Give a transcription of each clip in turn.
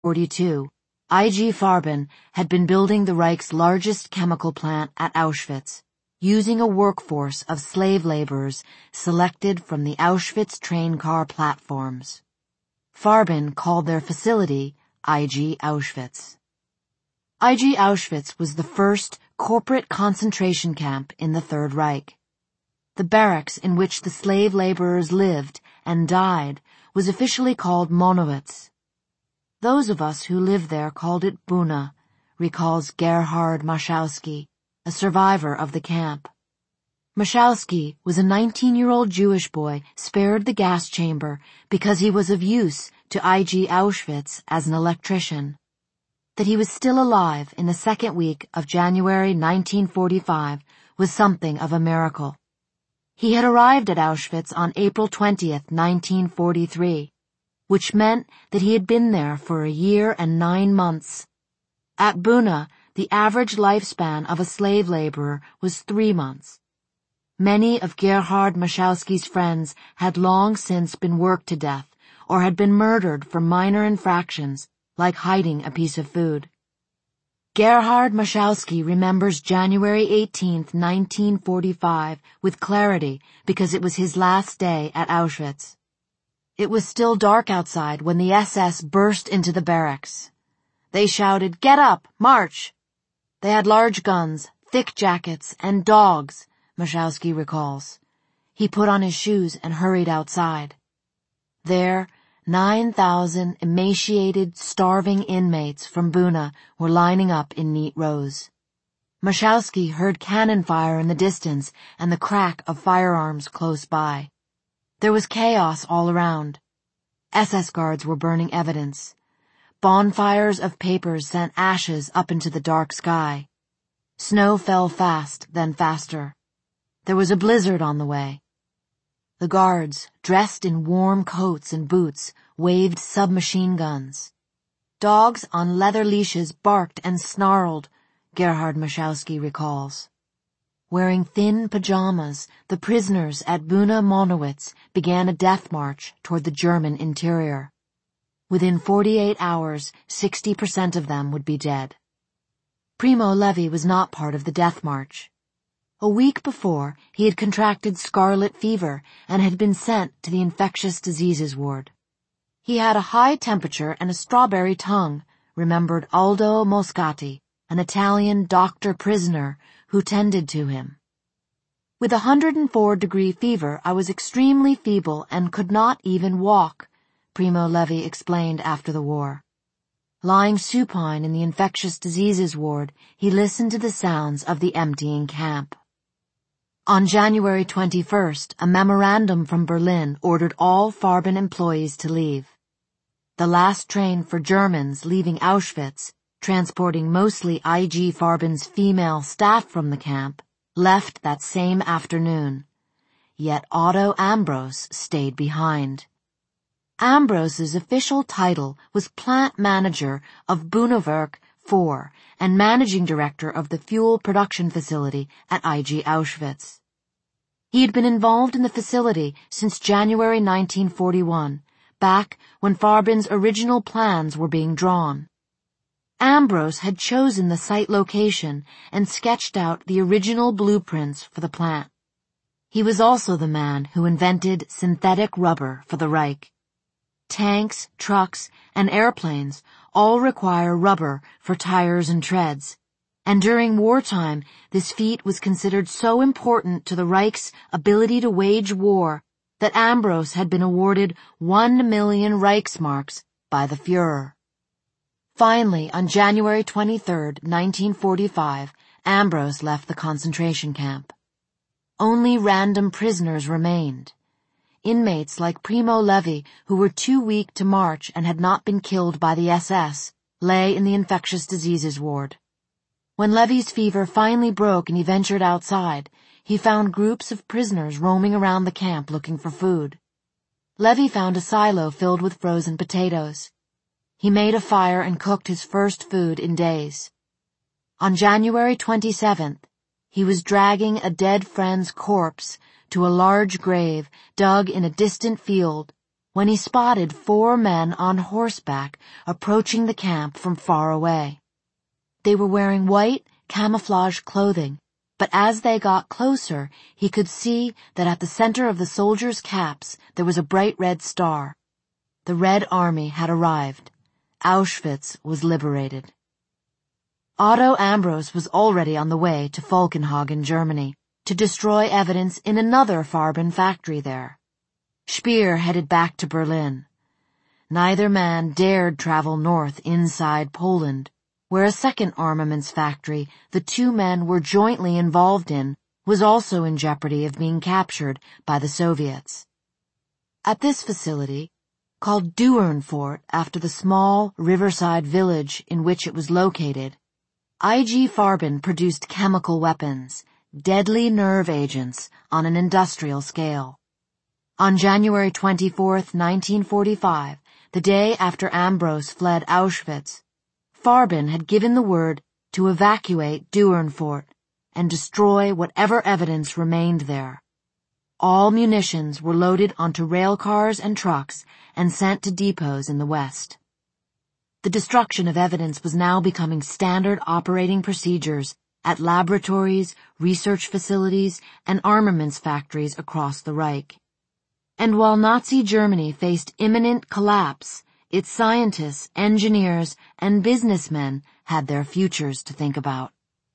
1942, I.G. Farben had been building the Reich's largest chemical plant at Auschwitz, using a workforce of slave laborers selected from the Auschwitz train car platforms. Farben called their facility I.G. Auschwitz. I.G. Auschwitz was the first corporate concentration camp in the Third Reich. The barracks in which the slave laborers lived and died was officially called Monowitz. Those of us who lived there called it Buna, recalls Gerhard Mashowski, a survivor of the camp. Mashowski was a 19-year-old Jewish boy spared the gas chamber because he was of use to I.G. Auschwitz as an electrician. That he was still alive in the second week of January 1945 was something of a miracle. He had arrived at Auschwitz on April 20th, 1943, which meant that he had been there for a year and 9 months. At Buna, the average lifespan of a slave laborer was 3 months. Many of Gerhard Mashowski's friends had long since been worked to death or had been murdered for minor infractions, like hiding a piece of food. Gerhard Mashowski remembers January 18, 1945, with clarity because it was his last day at Auschwitz. It was still dark outside when the SS burst into the barracks. They shouted, "Get up! March!" They had large guns, thick jackets, and dogs, Mashowski recalls. He put on his shoes and hurried outside. There, 9,000 emaciated, starving inmates from Buna were lining up in neat rows. Mashowski heard cannon fire in the distance and the crack of firearms close by. There was chaos all around. SS guards were burning evidence. Bonfires of papers sent ashes up into the dark sky. Snow fell fast, then faster. There was a blizzard on the way. The guards, dressed in warm coats and boots, waved submachine guns. Dogs on leather leashes barked and snarled, Gerhard Mashowski recalls. Wearing thin pajamas, the prisoners at Buna Monowitz began a death march toward the German interior. Within 48 hours, 60% of them would be dead. Primo Levi was not part of the death march. A week before, he had contracted scarlet fever and had been sent to the infectious diseases ward. He had a high temperature and a strawberry tongue, remembered Aldo Moscati, an Italian doctor-prisoner who tended to him. With 104-degree fever, I was extremely feeble and could not even walk, Primo Levi explained after the war. Lying supine in the infectious diseases ward, he listened to the sounds of the emptying camp. On January 21st, a memorandum from Berlin ordered all Farben employees to leave. The last train for Germans leaving Auschwitz, transporting mostly I.G. Farben's female staff from the camp, left that same afternoon. Yet Otto Ambros stayed behind. Ambros's official title was plant manager of Bunawerk 4 and managing director of the fuel production facility at I.G. Auschwitz. He had been involved in the facility since January 1941, back when Farben's original plans were being drawn. Ambros had chosen the site location and sketched out the original blueprints for the plant. He was also the man who invented synthetic rubber for the Reich. Tanks, trucks, and airplanes all require rubber for tires and treads, and during wartime this feat was considered so important to the Reich's ability to wage war that Ambros had been awarded 1 million Reichsmarks by the Führer. Finally, on January 23, 1945, Ambros left the concentration camp. Only random prisoners remained. Inmates like Primo Levi, who were too weak to march and had not been killed by the SS, lay in the infectious diseases ward. When Levi's fever finally broke and he ventured outside, he found groups of prisoners roaming around the camp looking for food. Levi found a silo filled with frozen potatoes. He made a fire and cooked his first food in days. On January 27th, he was dragging a dead friend's corpse to a large grave dug in a distant field when he spotted 4 men on horseback approaching the camp from far away. They were wearing white, camouflage clothing, but as they got closer, he could see that at the center of the soldiers' caps there was a bright red star. The Red Army had arrived. Auschwitz was liberated. Otto Ambros was already on the way to Falkenhagen, Germany, to destroy evidence in another Farben factory there. Speer headed back to Berlin. Neither man dared travel north inside Poland, where a second armaments factory the 2 men were jointly involved in was also in jeopardy of being captured by the Soviets. At this facility, called Duernfort after the small riverside village in which it was located, IG Farben produced chemical weapons, deadly nerve agents, on an industrial scale. On January 24, 1945, the day after Ambros fled Auschwitz, Farben had given the word to evacuate Duernfort and destroy whatever evidence remained there. All munitions were loaded onto rail cars and trucks and sent to depots in the West. The destruction of evidence was now becoming standard operating procedures at laboratories, research facilities, and armaments factories across the Reich. And while Nazi Germany faced imminent collapse, its scientists, engineers, and businessmen had their futures to think about.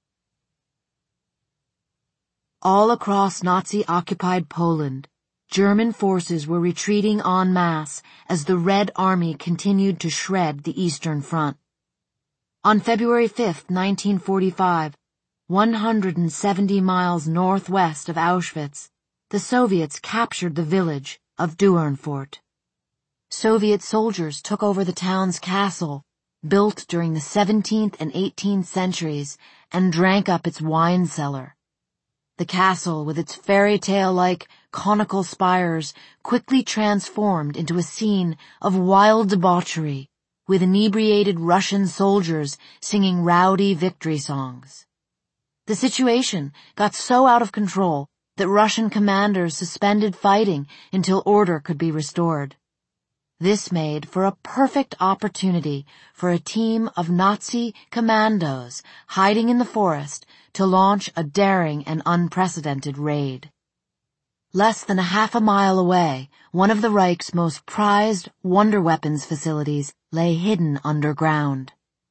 All across Nazi-occupied Poland, German forces were retreating en masse as the Red Army continued to shred the Eastern Front. On February 5, 1945, 170 miles northwest of Auschwitz, the Soviets captured the village of Duernfort. Soviet soldiers took over the town's castle, built during the 17th and 18th centuries, and drank up its wine cellar. The castle, with its fairy tale-like conical spires, quickly transformed into a scene of wild debauchery, with inebriated Russian soldiers singing rowdy victory songs. The situation got so out of control that Russian commanders suspended fighting until order could be restored. This made for a perfect opportunity for a team of Nazi commandos hiding in the forest to launch a daring and unprecedented raid. Less than a half a mile away, one of the Reich's most prized wonder weapons facilities lay hidden underground.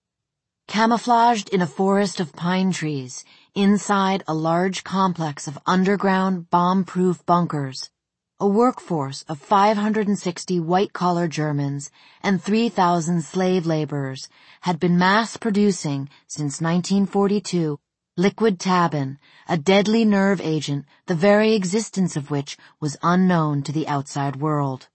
Camouflaged in a forest of pine trees, inside a large complex of underground bomb-proof bunkers, a workforce of 560 white-collar Germans and 3,000 slave laborers had been mass-producing since 1942 liquid tabin, a deadly nerve agent the very existence of which was unknown to the outside world.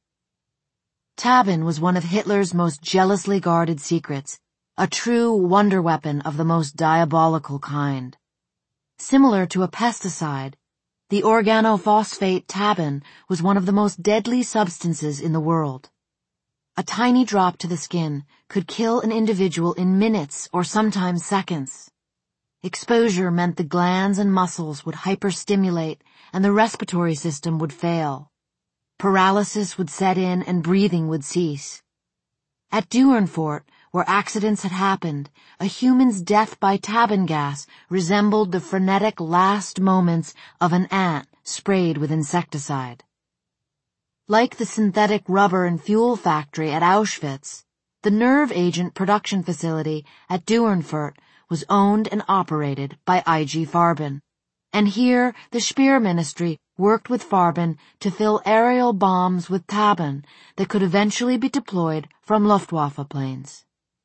Tabin was one of Hitler's most jealously guarded secrets, a true wonder weapon of the most diabolical kind. Similar to a pesticide, the organophosphate tabin was one of the most deadly substances in the world. A tiny drop to the skin could kill an individual in minutes or sometimes seconds. Exposure meant the glands and muscles would hyperstimulate and the respiratory system would fail. Paralysis would set in and breathing would cease. At Duernfort, where accidents had happened, a human's death by tabin gas resembled the frenetic last moments of an ant sprayed with insecticide. Like the synthetic rubber and fuel factory at Auschwitz, the nerve agent production facility at Duernfort was owned and operated by IG Farben, and here the Speer Ministry worked with Farben to fill aerial bombs with tabin that could eventually be deployed from Luftwaffe planes.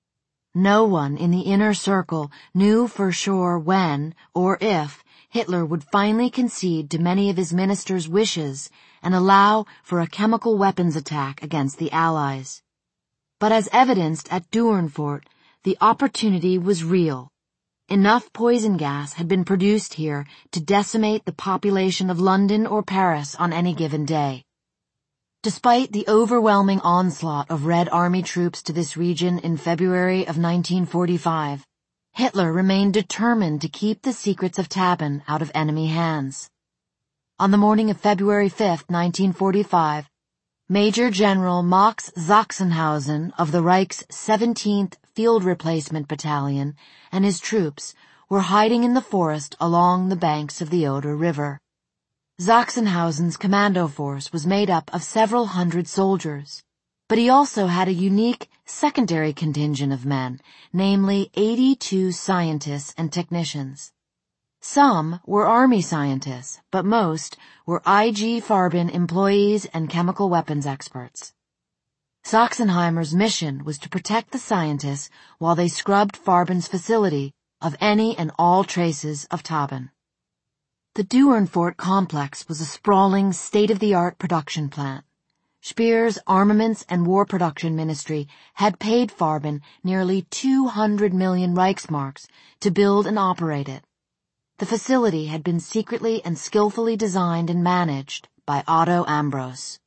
No one in the inner circle knew for sure when, or if, Hitler would finally concede to many of his ministers' wishes and allow for a chemical weapons attack against the Allies. But as evidenced at Duernfort, the opportunity was real. Enough poison gas had been produced here to decimate the population of London or Paris on any given day. Despite the overwhelming onslaught of Red Army troops to this region in February of 1945, Hitler remained determined to keep the secrets of tabin out of enemy hands. On the morning of February 5, 1945, Major General Max Sachsenhausen of the Reich's 17th Field Replacement Battalion and his troops were hiding in the forest along the banks of the Oder River. Sachsenhausen's commando force was made up of several hundred soldiers, but he also had a unique secondary contingent of men, namely 82 scientists and technicians. Some were army scientists, but most were IG Farben employees and chemical weapons experts. Sachsenheimer's mission was to protect the scientists while they scrubbed Farben's facility of any and all traces of Taban. The Durenfort complex was a sprawling, state-of-the-art production plant. Speer's Armaments and War Production Ministry had paid Farben nearly 200 million Reichsmarks to build and operate it. The facility had been secretly and skillfully designed and managed by Otto Ambros.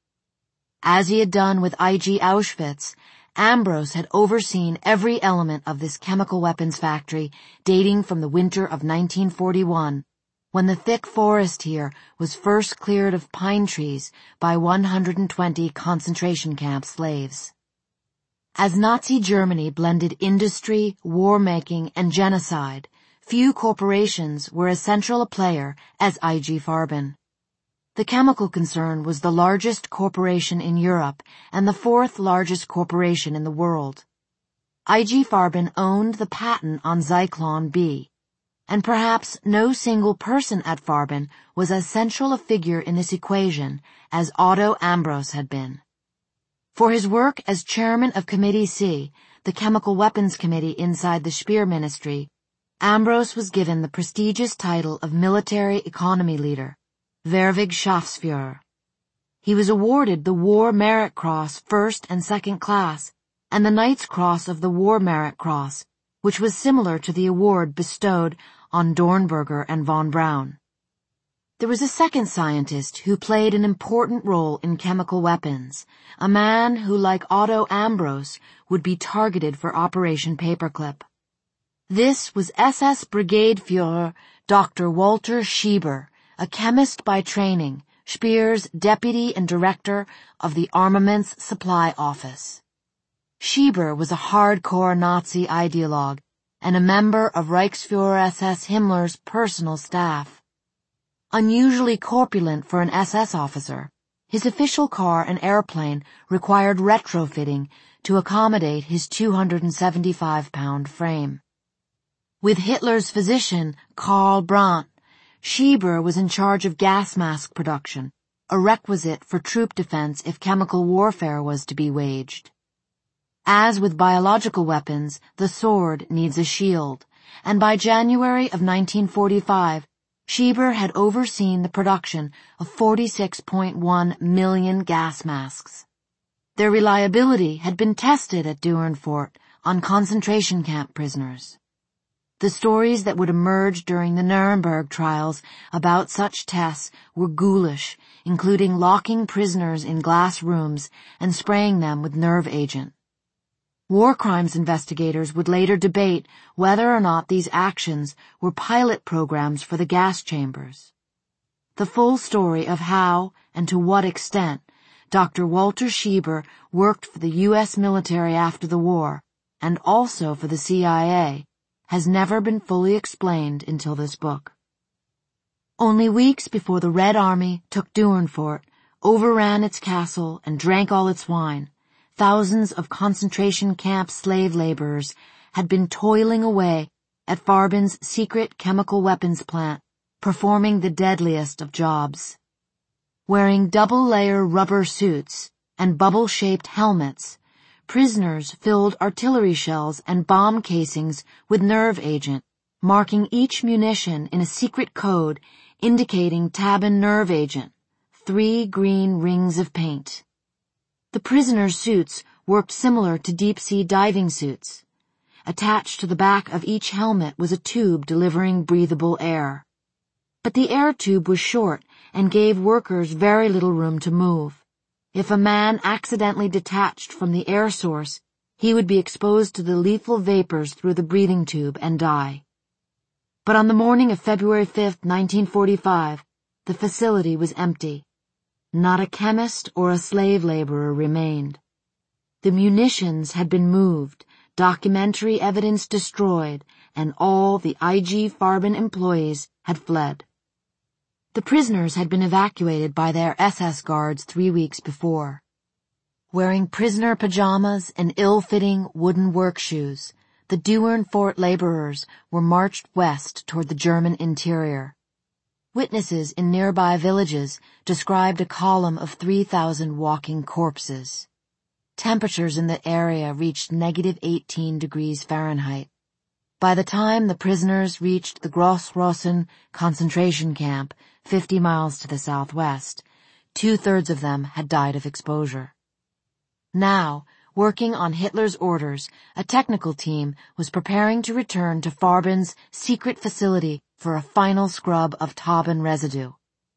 As he had done with IG Auschwitz, Ambros had overseen every element of this chemical weapons factory dating from the winter of 1941, when the thick forest here was first cleared of pine trees by 120 concentration camp slaves. As Nazi Germany blended industry, war-making, and genocide, few corporations were as central a player as IG Farben. The chemical concern was the largest corporation in Europe and the fourth largest corporation in the world. IG Farben owned the patent on Zyklon B, and perhaps no single person at Farben was as central a figure in this equation as Otto Ambros had been. For his work as chairman of Committee C, the Chemical Weapons Committee inside the Speer Ministry, Ambros was given the prestigious title of Military Economy Leader, Wehrwegschaftsführer. He was awarded the War Merit Cross First and Second Class and the Knight's Cross of the War Merit Cross, which was similar to the award bestowed on Dornberger and von Braun. There was a second scientist who played an important role in chemical weapons, a man who, like Otto Ambros, would be targeted for Operation Paperclip. This was SS Brigade Führer Dr. Walter Schieber, a chemist by training, Speer's deputy and director of the Armaments Supply Office. Schieber was a hardcore Nazi ideologue and a member of Reichsfuhrer SS Himmler's personal staff. Unusually corpulent for an SS officer, his official car and airplane required retrofitting to accommodate his 275-pound frame. With Hitler's physician, Karl Brandt, Schieber was in charge of gas mask production, a requisite for troop defense if chemical warfare was to be waged. As with biological weapons, the sword needs a shield, and by January of 1945, Schieber had overseen the production of 46.1 million gas masks. Their reliability had been tested at Durenfort on concentration camp prisoners. The stories that would emerge during the Nuremberg trials about such tests were ghoulish, including locking prisoners in glass rooms and spraying them with nerve agent. War crimes investigators would later debate whether or not these actions were pilot programs for the gas chambers. The full story of how, and to what extent, Dr. Walter Schieber worked for the U.S. military after the war, and also for the CIA, has never been fully explained until this book. Only weeks before the Red Army took Durenfort, overran its castle, and drank all its wine, thousands of concentration camp slave laborers had been toiling away at Farben's secret chemical weapons plant, performing the deadliest of jobs. Wearing double-layer rubber suits and bubble-shaped helmets, prisoners filled artillery shells and bomb casings with nerve agent, marking each munition in a secret code indicating Taban nerve agent, 3 green rings of paint. The prisoners' suits worked similar to deep-sea diving suits. Attached to the back of each helmet was a tube delivering breathable air. But the air tube was short and gave workers very little room to move. If a man accidentally detached from the air source, he would be exposed to the lethal vapors through the breathing tube and die. But on the morning of February 5, 1945, the facility was empty. Not a chemist or a slave laborer remained. The munitions had been moved, documentary evidence destroyed, and all the IG Farben employees had fled. The prisoners had been evacuated by their SS guards 3 weeks before. Wearing prisoner pajamas and ill-fitting wooden work shoes, the Duurnfort laborers were marched west toward the German interior. Witnesses in nearby villages described a column of 3,000 walking corpses. Temperatures in the area reached -18 degrees Fahrenheit. By the time the prisoners reached the Grossrosen concentration camp, 50 miles to the southwest, 2/3 of them had died of exposure. Now, working on Hitler's orders, a technical team was preparing to return to Farben's secret facility for a final scrub of Tauben residue.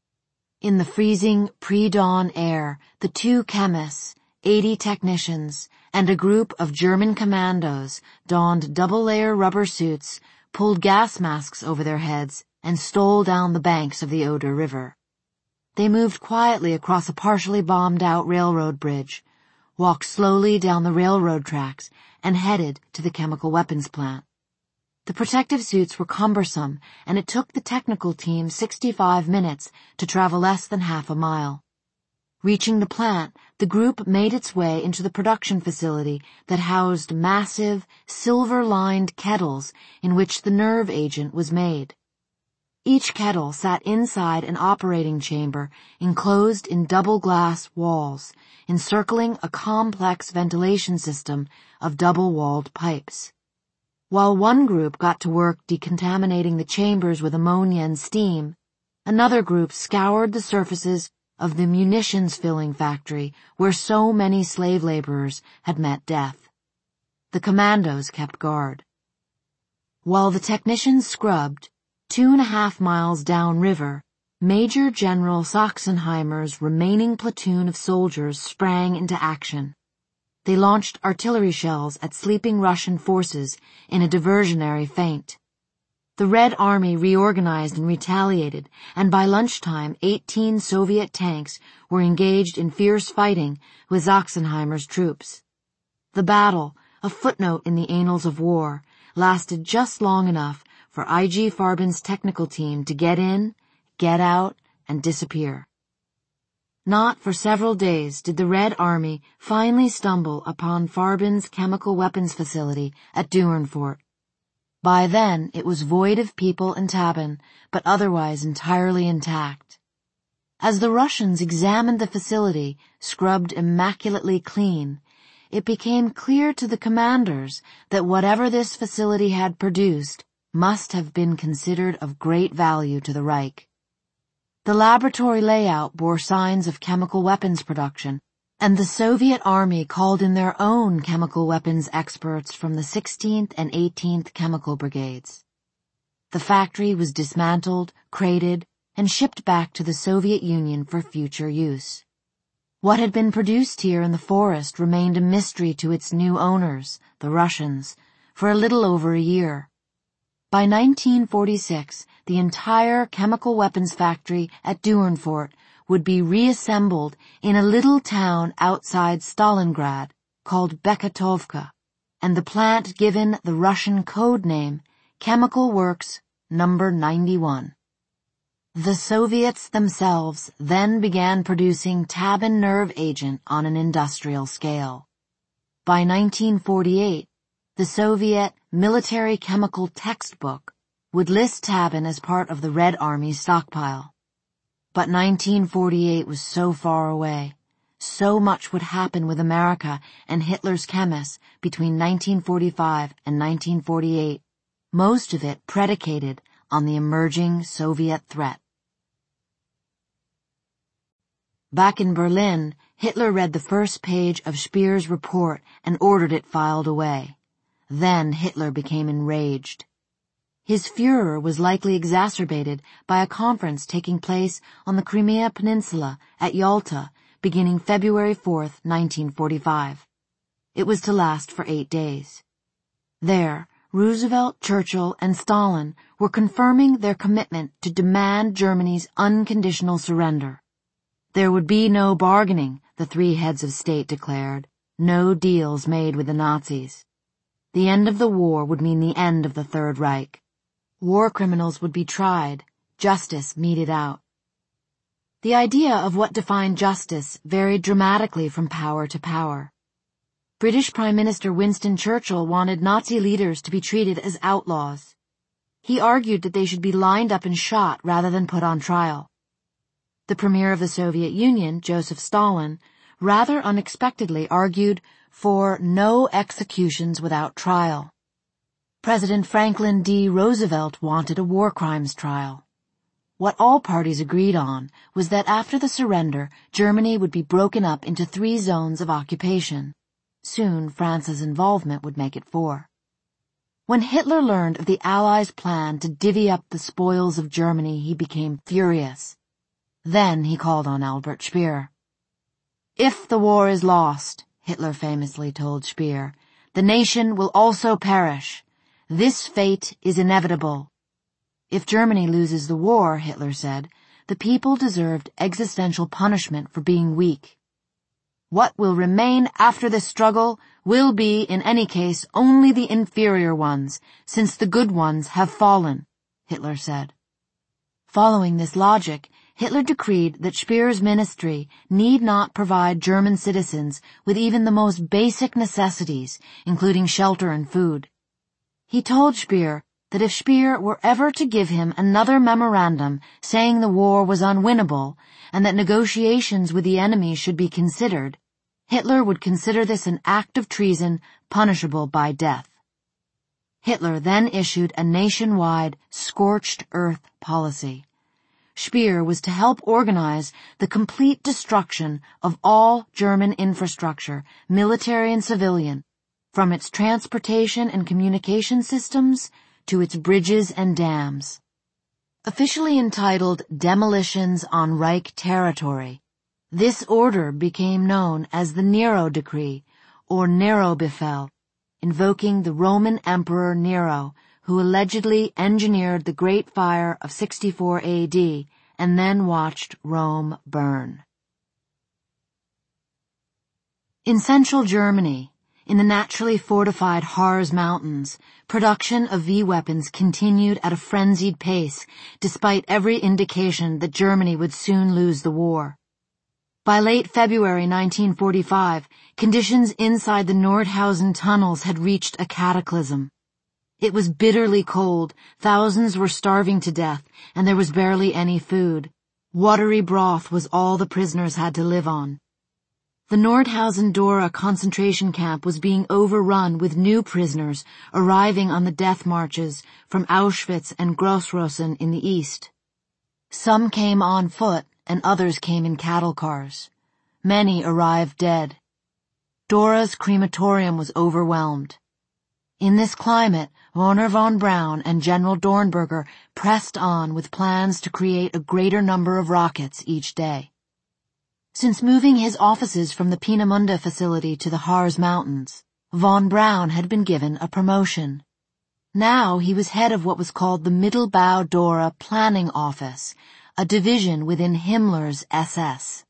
In the freezing pre-dawn air, the 2 chemists, 80 technicians, and a group of German commandos donned double-layer rubber suits, pulled gas masks over their heads, and stole down the banks of the Oder River. They moved quietly across a partially bombed-out railroad bridge, walked slowly down the railroad tracks, and headed to the chemical weapons plant. The protective suits were cumbersome, and it took the technical team 65 minutes to travel less than half a mile. Reaching the plant, the group made its way into the production facility that housed massive, silver-lined kettles in which the nerve agent was made. Each kettle sat inside an operating chamber enclosed in double-glass walls, encircling a complex ventilation system of double-walled pipes. While one group got to work decontaminating the chambers with ammonia and steam, another group scoured the surfaces of the munitions filling factory where so many slave laborers had met death. The commandos kept guard. While the technicians scrubbed, 2.5 miles downriver, Major General Sachsenheimer's remaining platoon of soldiers sprang into action. They launched artillery shells at sleeping Russian forces in a diversionary feint. The Red Army reorganized and retaliated, and by lunchtime 18 Soviet tanks were engaged in fierce fighting with Sachsenheimer's troops. The battle, a footnote in the annals of war, lasted just long enough for IG Farben's technical team to get in, get out, and disappear. Not for several days did the Red Army finally stumble upon Farben's chemical weapons facility at Duurnfort. By then it was void of people and Tauben, but otherwise entirely intact. As the Russians examined the facility, scrubbed immaculately clean, it became clear to the commanders that whatever this facility had produced must have been considered of great value to the Reich. The laboratory layout bore signs of chemical weapons production, and the Soviet Army called in their own chemical weapons experts from the 16th and 18th Chemical Brigades. The factory was dismantled, crated, and shipped back to the Soviet Union for future use. What had been produced here in the forest remained a mystery to its new owners, the Russians, for a little over a year. By 1946, the entire chemical weapons factory at Duurnfort would be reassembled in a little town outside Stalingrad called Beketovka, and the plant given the Russian code name Chemical Works No. 91. The Soviets themselves then began producing Tauben nerve agent on an industrial scale. By 1948, the Soviet military chemical textbook would list Tauben as part of the Red Army's stockpile. But 1948 was so far away. So much would happen with America and Hitler's chemists between 1945 and 1948, most of it predicated on the emerging Soviet threat. Back in Berlin, Hitler read the first page of Speer's report and ordered it filed away. Then Hitler became enraged. His furor was likely exacerbated by a conference taking place on the Crimea Peninsula at Yalta beginning February 4th, 1945. It was to last for 8 days. There, Roosevelt, Churchill, and Stalin were confirming their commitment to demand Germany's unconditional surrender. There would be no bargaining, the three heads of state declared, no deals made with the Nazis. The end of the war would mean the end of the Third Reich. War criminals would be tried, justice meted out. The idea of what defined justice varied dramatically from power to power. British Prime Minister Winston Churchill wanted Nazi leaders to be treated as outlaws. He argued that they should be lined up and shot rather than put on trial. The Premier of the Soviet Union, Joseph Stalin, rather unexpectedly argued for no executions without trial. President Franklin D. Roosevelt wanted a war crimes trial. What all parties agreed on was that after the surrender, Germany would be broken up into 3 zones of occupation. Soon, France's involvement would make it 4. When Hitler learned of the Allies' plan to divvy up the spoils of Germany, he became furious. Then he called on Albert Speer. "If the war is lost," Hitler famously told Speer, "the nation will also perish. This fate is inevitable." If Germany loses the war, Hitler said, the people deserved existential punishment for being weak. "What will remain after this struggle will be, in any case, only the inferior ones, since the good ones have fallen," Hitler said. Following this logic, Hitler decreed that Speer's ministry need not provide German citizens with even the most basic necessities, including shelter and food. He told Speer that if Speer were ever to give him another memorandum saying the war was unwinnable and that negotiations with the enemy should be considered, Hitler would consider this an act of treason punishable by death. Hitler then issued a nationwide scorched earth policy. Speer was to help organize the complete destruction of all German infrastructure, military and civilian, from its transportation and communication systems to its bridges and dams. Officially entitled Demolitions on Reich Territory, this order became known as the Nero Decree, or Nero-Befehl, invoking the Roman Emperor Nero, who allegedly engineered the Great Fire of 64 AD and then watched Rome burn. In central Germany, in the naturally fortified Harz Mountains, production of V-weapons continued at a frenzied pace, despite every indication that Germany would soon lose the war. By late February 1945, conditions inside the Nordhausen tunnels had reached a cataclysm. It was bitterly cold, thousands were starving to death, and there was barely any food. Watery broth was all the prisoners had to live on. The Nordhausen-Dora concentration camp was being overrun with new prisoners arriving on the death marches from Auschwitz and Grossrosen in the east. Some came on foot, and others came in cattle cars. Many arrived dead. Dora's crematorium was overwhelmed. In this climate, Wernher von Braun and General Dornberger pressed on with plans to create a greater number of rockets each day. Since moving his offices from the Peenemünde facility to the Harz Mountains, von Braun had been given a promotion. Now he was head of what was called the Mittelbau-Dora Planning Office, a division within Himmler's SS.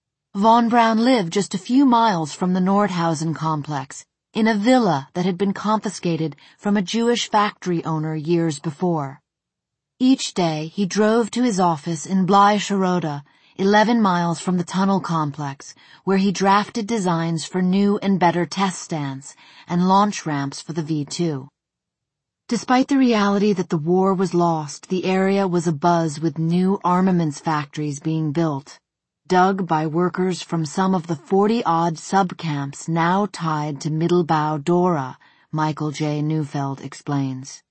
Von Braun lived just a few miles from the Nordhausen complex, in a villa that had been confiscated from a Jewish factory owner years before. Each day he drove to his office in Bleischerode, 11 miles from the tunnel complex, where he drafted designs for new and better test stands and launch ramps for the V-2. Despite the reality that the war was lost, the area was abuzz with new armaments factories being built, dug by workers from some of the 40-odd sub-camps now tied to Mittelbau-Dora, Michael J. Neufeld explains.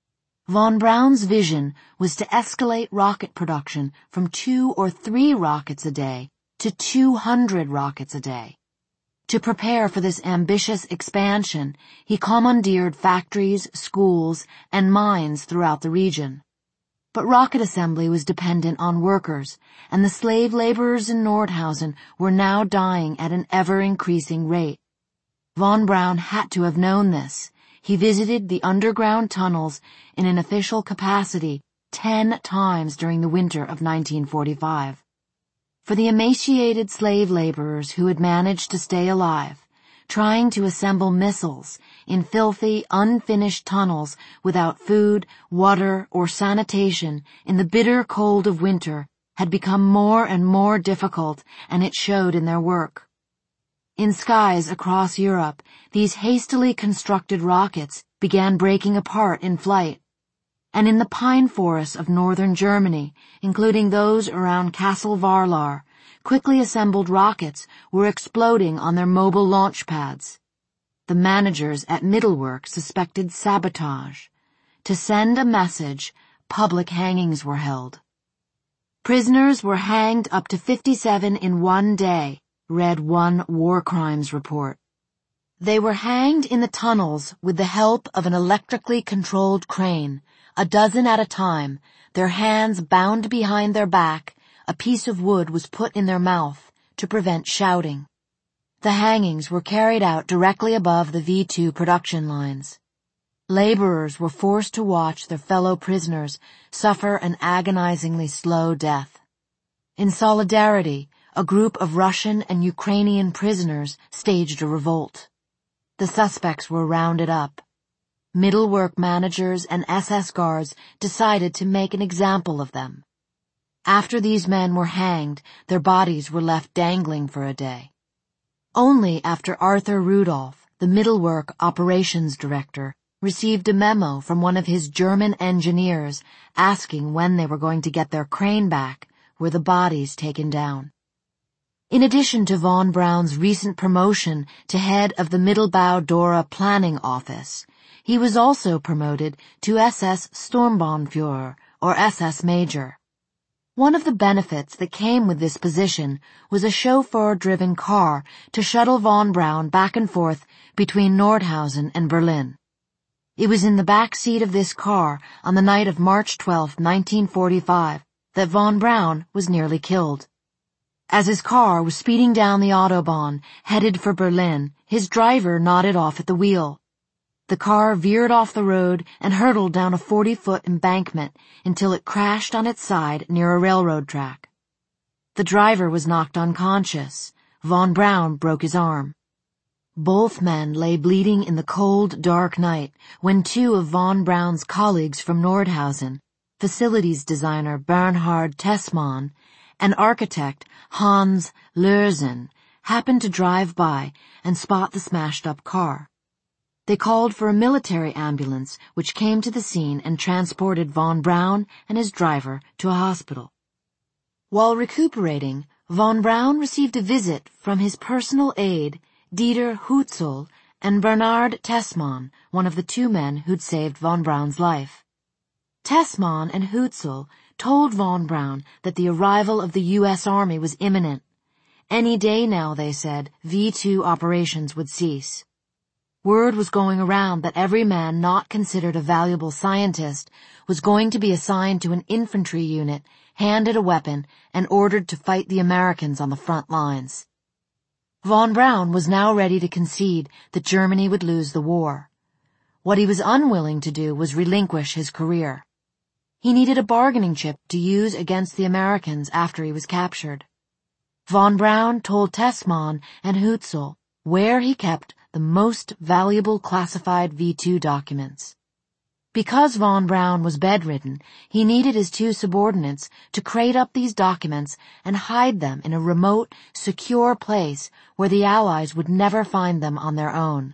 Von Braun's vision was to escalate rocket production from 2 or 3 rockets a day to 200 rockets a day. To prepare for this ambitious expansion, he commandeered factories, schools, and mines throughout the region. But rocket assembly was dependent on workers, and the slave laborers in Nordhausen were now dying at an ever-increasing rate. Von Braun had to have known this. He visited the underground tunnels in an official capacity 10 times during the winter of 1945. For the emaciated slave laborers who had managed to stay alive, trying to assemble missiles in filthy, unfinished tunnels without food, water, or sanitation in the bitter cold of winter had become more and more difficult, and it showed in their work. In skies across Europe, these hastily constructed rockets began breaking apart in flight. And in the pine forests of northern Germany, including those around Castle Varlar, quickly assembled rockets were exploding on their mobile launch pads. The managers at Mittelwerk suspected sabotage. To send a message, public hangings were held. Prisoners were hanged up to 57 in one day, read one war crimes report. They were hanged in the tunnels with the help of an electrically controlled crane, a dozen at a time, their hands bound behind their back. A piece of wood was put in their mouth to prevent shouting. The hangings were carried out directly above the V2 production lines. Laborers were forced to watch their fellow prisoners suffer an agonizingly slow death. In solidarity, a group of Russian and Ukrainian prisoners staged a revolt. The suspects were rounded up. Mittelwerk managers and SS guards decided to make an example of them. After these men were hanged, their bodies were left dangling for a day. Only after Arthur Rudolph, the Mittelwerk operations director, received a memo from one of his German engineers asking when they were going to get their crane back, were the bodies taken down. In addition to von Braun's recent promotion to head of the Mittelbau-Dora planning office, he was also promoted to SS Sturmbannführer, or SS Major. One of the benefits that came with this position was a chauffeur-driven car to shuttle von Braun back and forth between Nordhausen and Berlin. It was in the back seat of this car on the night of March 12, 1945, that von Braun was nearly killed. As his car was speeding down the Autobahn, headed for Berlin, his driver nodded off at the wheel. The car veered off the road and hurtled down a 40-foot embankment until it crashed on its side near a railroad track. The driver was knocked unconscious. Von Braun broke his arm. Both men lay bleeding in the cold, dark night when two of von Braun's colleagues from Nordhausen, facilities designer Bernhard Tessmann and architect Hans Lürsen, happened to drive by and spot the smashed-up car. They called for a military ambulance, which came to the scene and transported von Braun and his driver to a hospital. While recuperating, von Braun received a visit from his personal aide, Dieter Hutzel, and Bernhard Tessmann, one of the two men who'd saved von Braun's life. Tessmann and Hutzel told von Braun that the arrival of the U.S. Army was imminent. Any day now, they said, V2 operations would cease. Word was going around that every man not considered a valuable scientist was going to be assigned to an infantry unit, handed a weapon, and ordered to fight the Americans on the front lines. Von Braun was now ready to concede that Germany would lose the war. What he was unwilling to do was relinquish his career. He needed a bargaining chip to use against the Americans after he was captured. Von Braun told Tessmann and Hutzel where he kept the most valuable classified V2 documents. Because von Braun was bedridden, he needed his two subordinates to crate up these documents and hide them in a remote, secure place where the Allies would never find them on their own.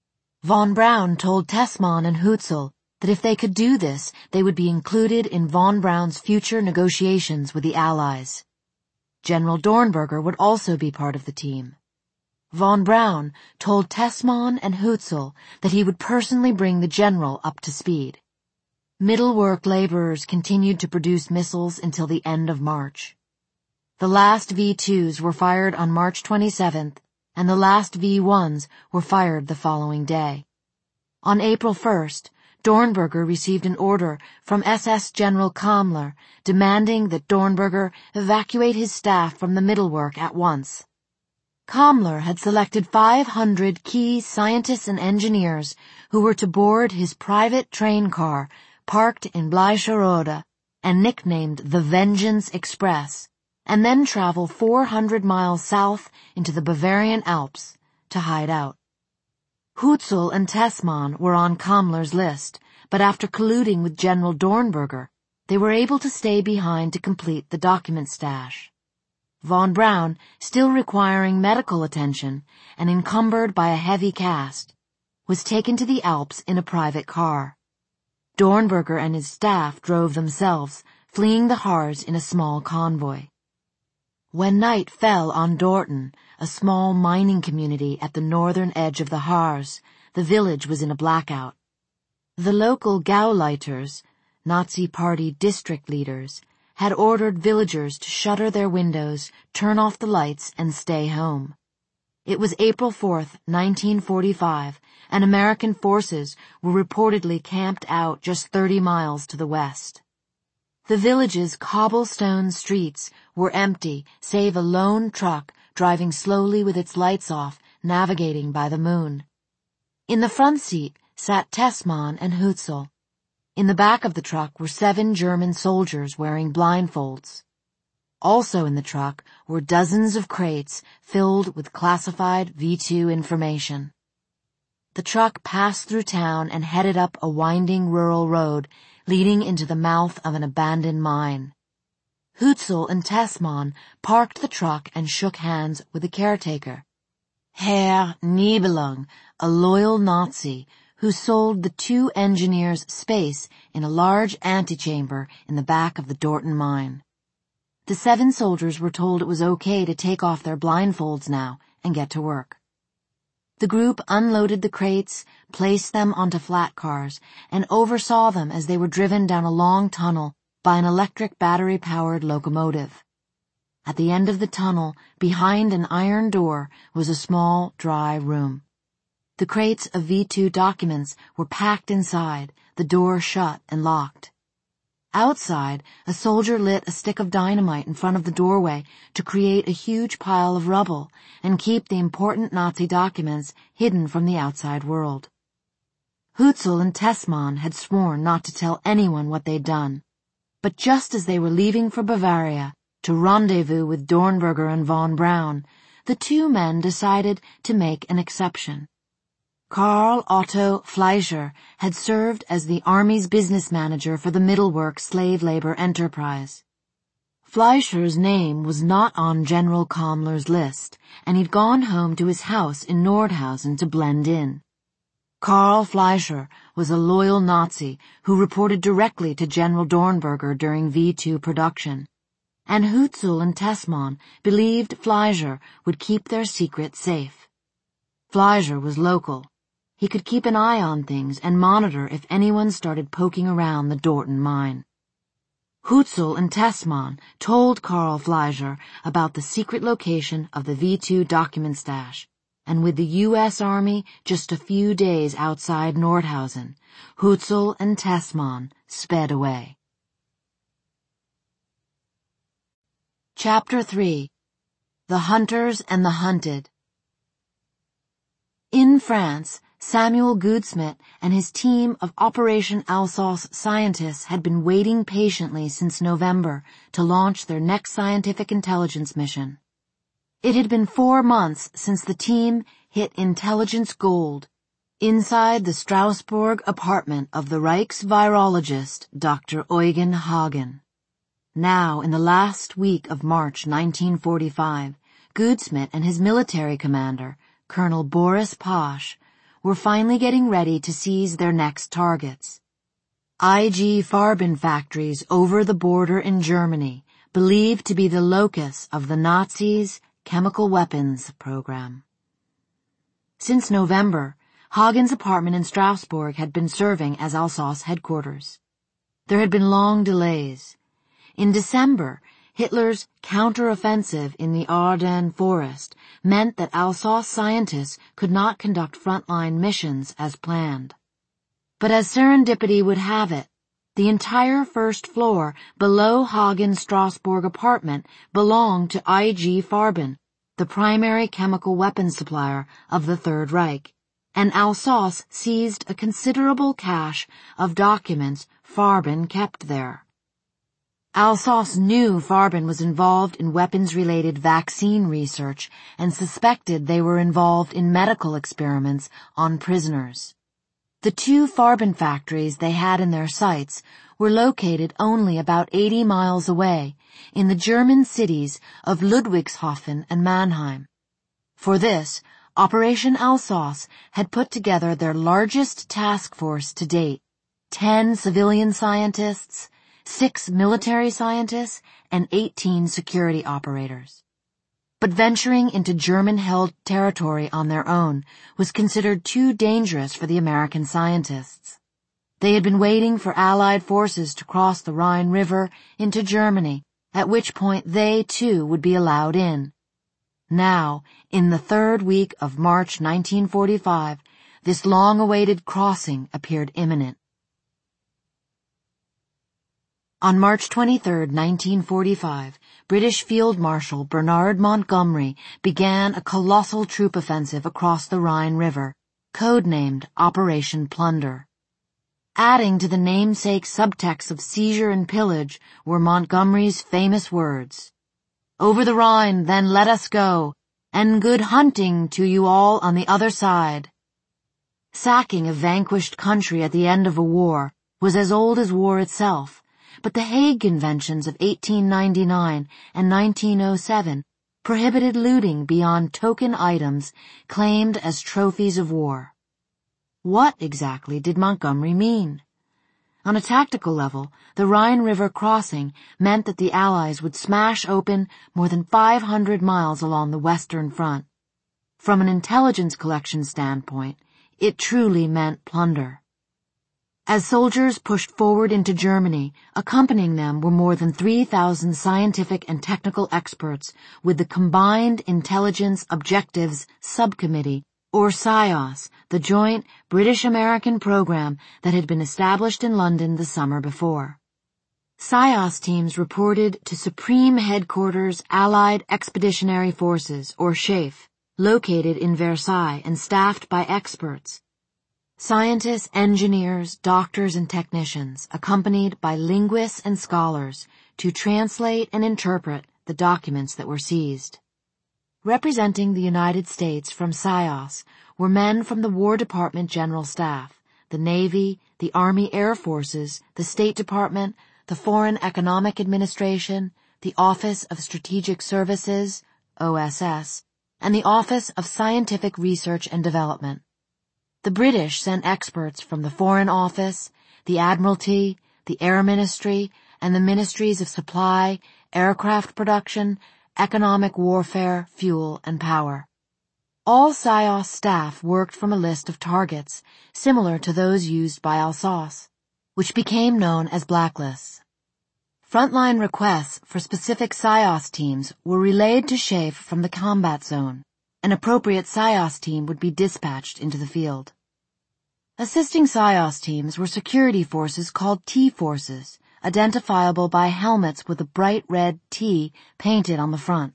Von Braun told Tessmann and Hutzel that if they could do this, they would be included in von Braun's future negotiations with the Allies. General Dornberger would also be part of the team. Von Braun told Tessmann and Hutzel that he would personally bring the general up to speed. Mittelwerk laborers continued to produce missiles until the end of March. The last V2s were fired on March 27th, and the last V1s were fired the following day. On April 1st, Dornberger received an order from SS General Kammler demanding that Dornberger evacuate his staff from the Mittelwerk at once. Kammler had selected 500 key scientists and engineers who were to board his private train car parked in Bleischerode and nicknamed the Vengeance Express, and then travel 400 miles south into the Bavarian Alps to hide out. Hutzel and Tessmann were on Kammler's list, but after colluding with General Dornberger, they were able to stay behind to complete the document stash. Von Braun, still requiring medical attention and encumbered by a heavy cast, was taken to the Alps in a private car. Dornberger and his staff drove themselves, fleeing the Harz in a small convoy. When night fell on Dorten, a small mining community at the northern edge of the Harz, the village was in a blackout. The local Gauleiters, Nazi Party district leaders, had ordered villagers to shutter their windows, turn off the lights, and stay home. It was April 4th, 1945, and American forces were reportedly camped out just 30 miles to the west. The village's cobblestone streets were empty, save a lone truck driving slowly with its lights off, navigating by the moon. In the front seat sat Tessmann and Hutzel. In the back of the truck were 7 German soldiers wearing blindfolds. Also in the truck were dozens of crates filled with classified V2 information. The truck passed through town and headed up a winding rural road leading into the mouth of an abandoned mine. Hutzel and Tessmann parked the truck and shook hands with the caretaker, Herr Nibelung, a loyal Nazi who sold the 2 engineers space in a large antechamber in the back of the Dorten mine. The 7 soldiers were told it was okay to take off their blindfolds now and get to work. The group unloaded the crates, placed them onto flat cars, and oversaw them as they were driven down a long tunnel by an electric battery-powered locomotive. At the end of the tunnel, behind an iron door, was a small, dry room. The crates of V2 documents were packed inside, the door shut and locked. Outside, a soldier lit a stick of dynamite in front of the doorway to create a huge pile of rubble and keep the important Nazi documents hidden from the outside world. Hutzel and Tessmann had sworn not to tell anyone what they'd done, but just as they were leaving for Bavaria to rendezvous with Dornberger and von Braun, the 2 men decided to make an exception. Karl Otto Fleischer had served as the Army's business manager for the Mittelwerk slave labor enterprise. Fleischer's name was not on General Kammler's list, and he'd gone home to his house in Nordhausen to blend in. Karl Fleischer was a loyal Nazi who reported directly to General Dornberger during V2 production, and Hutzel and Tessmann believed Fleischer would keep their secret safe. Fleischer was local. He could keep an eye on things and monitor if anyone started poking around the Dorten mine. Hutzel and Tessmann told Karl Fleischer about the secret location of the V2 document stash, and with the U.S. Army just a few days outside Nordhausen, Hutzel and Tessmann sped away. Chapter 3. The Hunters and the Hunted. In France, Samuel Goudsmit and his team of Operation Alsos scientists had been waiting patiently since November to launch their next scientific intelligence mission. It had been 4 months since the team hit intelligence gold inside the Strasbourg apartment of the Reichsvirologist Dr. Eugen Hagen. Now, in the last week of March 1945, Goudsmit and his military commander, Colonel Boris Pasch, were finally getting ready to seize their next targets. IG Farben factories over the border in Germany, believed to be the locus of the Nazis' chemical weapons program. Since November, Hagen's apartment in Strasbourg had been serving as Alsos headquarters. There had been long delays. In December, Hitler's counter-offensive in the Ardennes forest meant that Alsos scientists could not conduct frontline missions as planned. But as serendipity would have it, the entire first floor below Hagen's Strasbourg apartment belonged to IG Farben, the primary chemical weapons supplier of the Third Reich, and Alsos seized a considerable cache of documents Farben kept there. Alsos knew Farben was involved in weapons-related vaccine research and suspected they were involved in medical experiments on prisoners. The two Farben factories they had in their sights were located only about 80 miles away in the German cities of Ludwigshafen and Mannheim. For this, Operation Alsos had put together their largest task force to date, 10 civilian scientists, 6 military scientists, and 18 security operators. But venturing into German-held territory on their own was considered too dangerous for the American scientists. They had been waiting for Allied forces to cross the Rhine River into Germany, at which point they, too, would be allowed in. Now, in the third week of March 1945, this long-awaited crossing appeared imminent. On March 23, 1945, British Field Marshal Bernard Montgomery began a colossal troop offensive across the Rhine River, codenamed Operation Plunder. Adding to the namesake subtext of seizure and pillage were Montgomery's famous words, "Over the Rhine, then let us go, and good hunting to you all on the other side." Sacking a vanquished country at the end of a war was as old as war itself, but the Hague Conventions of 1899 and 1907 prohibited looting beyond token items claimed as trophies of war. What exactly did Montgomery mean? On a tactical level, the Rhine River crossing meant that the Allies would smash open more than 500 miles along the Western Front. From an intelligence collection standpoint, it truly meant plunder. As soldiers pushed forward into Germany, accompanying them were more than 3,000 scientific and technical experts with the Combined Intelligence Objectives Subcommittee, or CIOS, the joint British-American program that had been established in London the summer before. CIOS teams reported to Supreme Headquarters Allied Expeditionary Forces, or SHAEF, located in Versailles and staffed by experts. Scientists, engineers, doctors, and technicians, accompanied by linguists and scholars, to translate and interpret the documents that were seized. Representing the United States from CIOS were men from the War Department General Staff, the Navy, the Army Air Forces, the State Department, the Foreign Economic Administration, the Office of Strategic Services, OSS, and the Office of Scientific Research and Development. The British sent experts from the Foreign Office, the Admiralty, the Air Ministry, and the Ministries of Supply, Aircraft Production, Economic Warfare, Fuel, and Power. All CIOS staff worked from a list of targets similar to those used by Alsos, which became known as blacklists. Frontline requests for specific CIOS teams were relayed to SHAEF from the combat zone. An appropriate CIOS team would be dispatched into the field. Assisting CIOS teams were security forces called T-forces, identifiable by helmets with a bright red T painted on the front.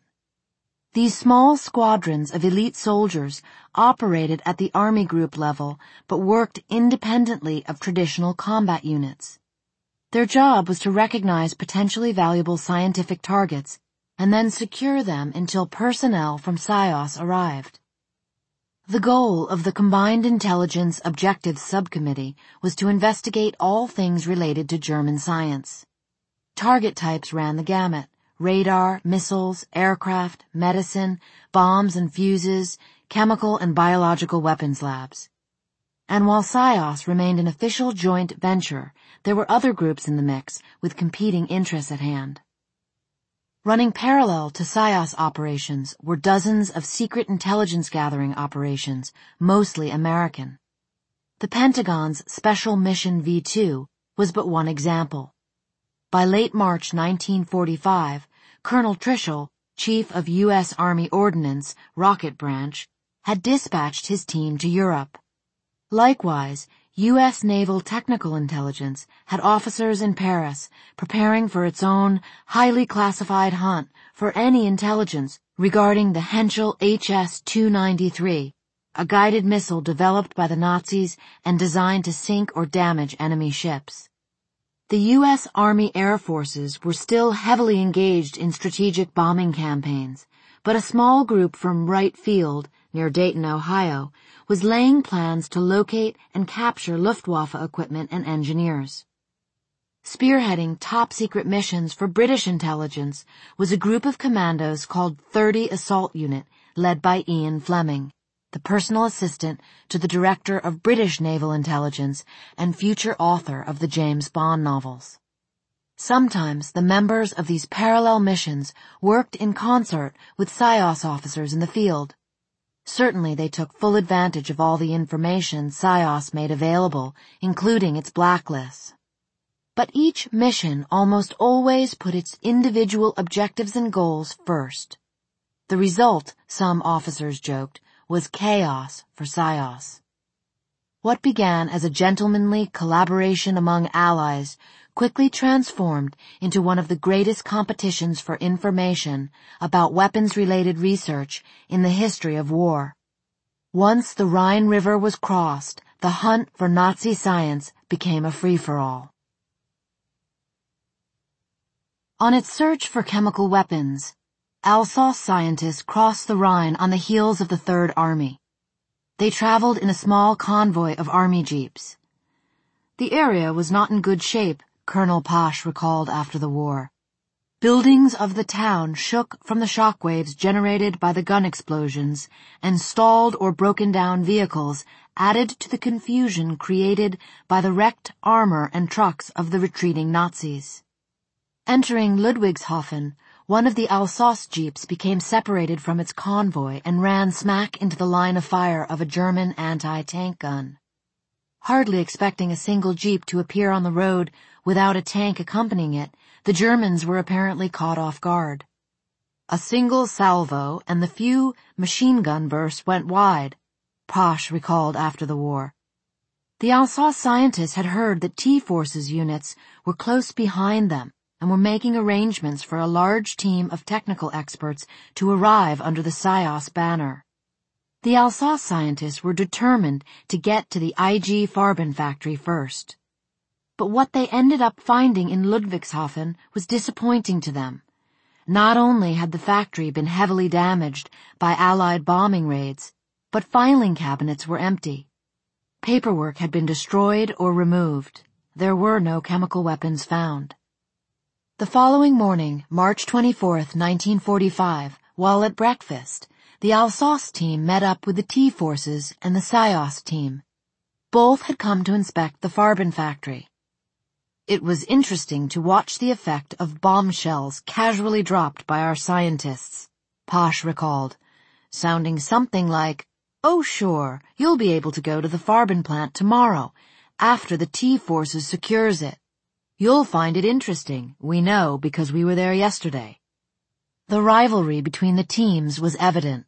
These small squadrons of elite soldiers operated at the Army group level but worked independently of traditional combat units. Their job was to recognize potentially valuable scientific targets and then secure them until personnel from CIOS arrived. The goal of the Combined Intelligence Objectives Subcommittee was to investigate all things related to German science. Target types ran the gamut: radar, missiles, aircraft, medicine, bombs and fuses, chemical and biological weapons labs. And while CIOS remained an official joint venture, there were other groups in the mix with competing interests at hand. Running parallel to CIOS operations were dozens of secret intelligence gathering operations, mostly American. The Pentagon's Special Mission V2 was but one example. By late March 1945, Colonel Trischel, Chief of U.S. Army Ordnance, Rocket Branch, had dispatched his team to Europe. Likewise, U.S. Naval Technical Intelligence had officers in Paris preparing for its own highly classified hunt for any intelligence regarding the Henschel HS-293, a guided missile developed by the Nazis and designed to sink or damage enemy ships. The U.S. Army Air Forces were still heavily engaged in strategic bombing campaigns, but a small group from Wright Field, near Dayton, Ohio, was laying plans to locate and capture Luftwaffe equipment and engineers. Spearheading top-secret missions for British intelligence was a group of commandos called 30 Assault Unit, led by Ian Fleming, the personal assistant to the director of British Naval Intelligence and future author of the James Bond novels. Sometimes the members of these parallel missions worked in concert with PSYOS officers in the field. Certainly they took full advantage of all the information PSYOS made available, including its blacklists. But each mission almost always put its individual objectives and goals first. The result, some officers joked, was chaos for PSYOS. What began as a gentlemanly collaboration among allies quickly transformed into one of the greatest competitions for information about weapons-related research in the history of war. Once the Rhine River was crossed, the hunt for Nazi science became a free-for-all. On its search for chemical weapons, Alsace scientists crossed the Rhine on the heels of the Third Army. They traveled in a small convoy of army jeeps. The area was not in good shape, Colonel Pasch recalled after the war. Buildings of the town shook from the shockwaves generated by the gun explosions, and stalled or broken down vehicles added to the confusion created by the wrecked armor and trucks of the retreating Nazis. Entering Ludwigshafen, one of the Alsace jeeps became separated from its convoy and ran smack into the line of fire of a German anti-tank gun. Hardly expecting a single jeep to appear on the road without a tank accompanying it, the Germans were apparently caught off guard. A single salvo and the few machine gun bursts went wide, Pasch recalled after the war. The Alsace scientists had heard that T-Forces units were close behind them and were making arrangements for a large team of technical experts to arrive under the PSYOS banner. The Alsace scientists were determined to get to the IG Farben factory first. But what they ended up finding in Ludwigshafen was disappointing to them. Not only had the factory been heavily damaged by Allied bombing raids, but filing cabinets were empty. Paperwork had been destroyed or removed. There were no chemical weapons found. The following morning, March 24, 1945, while at breakfast, the Alsace team met up with the T-Forces and the PSYOS team. Both had come to inspect the Farben factory. It was interesting to watch the effect of bombshells casually dropped by our scientists, Pasch recalled, sounding something like, "Oh sure, you'll be able to go to the Farben plant tomorrow, after the T-Forces secures it. You'll find it interesting, we know, because we were there yesterday." The rivalry between the teams was evident.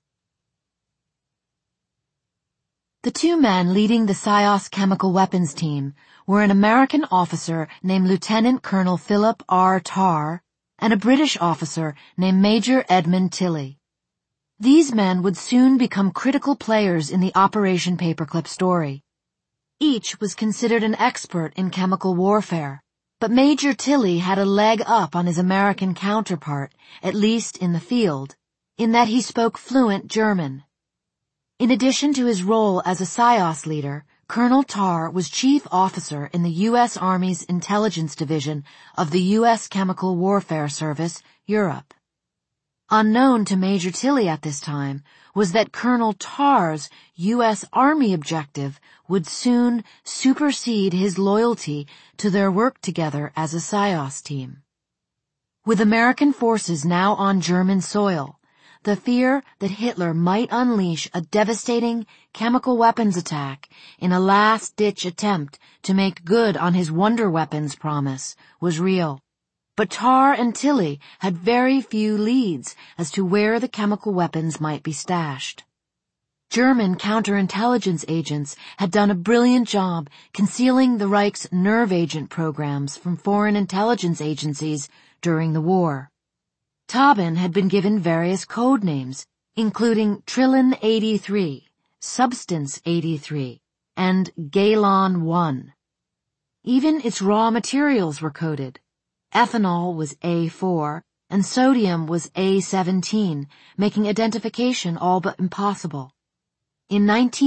The two men leading the PSYOS chemical weapons team were an American officer named Lieutenant Colonel Philip R. Tarr and a British officer named Major Edmund Tilley. These men would soon become critical players in the Operation Paperclip story. Each was considered an expert in chemical warfare, but Major Tilley had a leg up on his American counterpart, at least in the field, in that he spoke fluent German. In addition to his role as a PSYOS leader, Colonel Tarr was chief officer in the U.S. Army's Intelligence Division of the U.S. Chemical Warfare Service, Europe. Unknown to Major Tilley at this time was that Colonel Tarr's U.S. Army objective would soon supersede his loyalty to their work together as a PSYOS team. With American forces now on German soil, the fear that Hitler might unleash a devastating chemical weapons attack in a last-ditch attempt to make good on his wonder weapons promise was real. But Tarr and Tilley had very few leads as to where the chemical weapons might be stashed. German counterintelligence agents had done a brilliant job concealing the Reich's nerve agent programs from foreign intelligence agencies during the war. Tauben had been given various code names, including Trillin 83, Substance 83, and Galon 1. Even its raw materials were coded. Ethanol was A4 and sodium was A17, making identification all but impossible. In